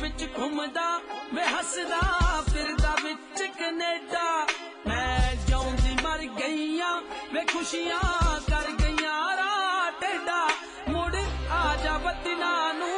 विच घुमदा वे हसदा फिरदा विच कनेडा मैं जिउंदी मर गईयां वे खुशियां कर गईयां राह टेढ़ा मुड़ आ जा वतना नूं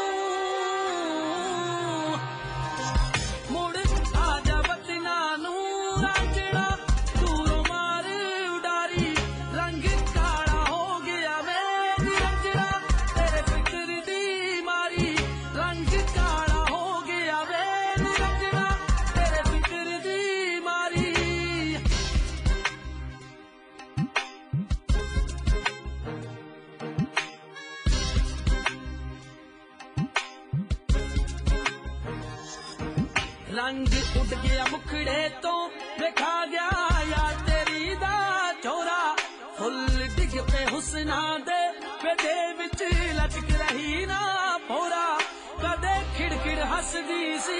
रंग उड़ गया मुखड़े तो देखा गया यार तेरी दा चोरा फुल डिग पे हुसना दे बेदे विच लटक रही ना पोरा कदे खिड़खिड़ हसदी सी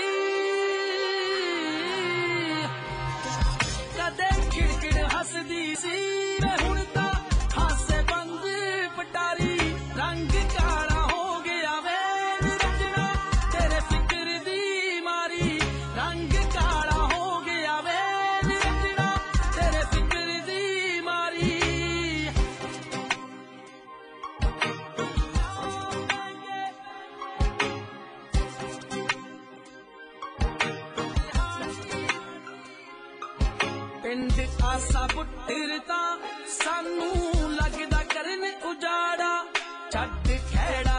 कदे खिड़खिड़ हसदी सी मैं हुण तां हासे बंद पटारी रंग काला हो गया वे निरंजना तेरे फिक्र दी मारी रंग काला हो गया वे निरंजना तेरे फिक्र दी मारी पिंड आसा पुट्टर तां सानू लगदा करन उजाड़ा छड्ड खैड़ा